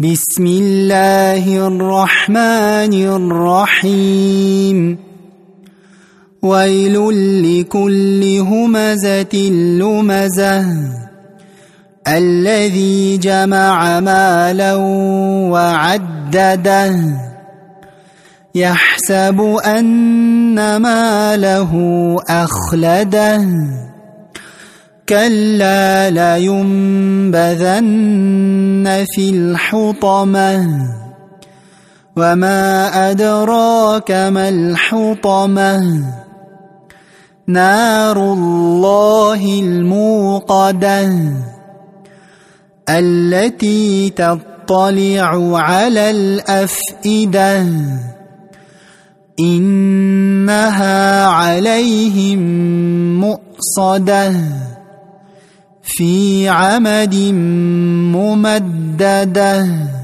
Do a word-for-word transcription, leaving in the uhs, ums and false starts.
بسم الله الرحمن الرحيم ويل لكل همزة لمزة الذي جمع مالا وعدده يحسب أن ماله أخلده كلا لينبذن في الحطمة وما أدراك ما الحطمة نار الله الموقدة التي تطلع على الأفئدة إنها عليهم مؤصدة في عمد ممددة.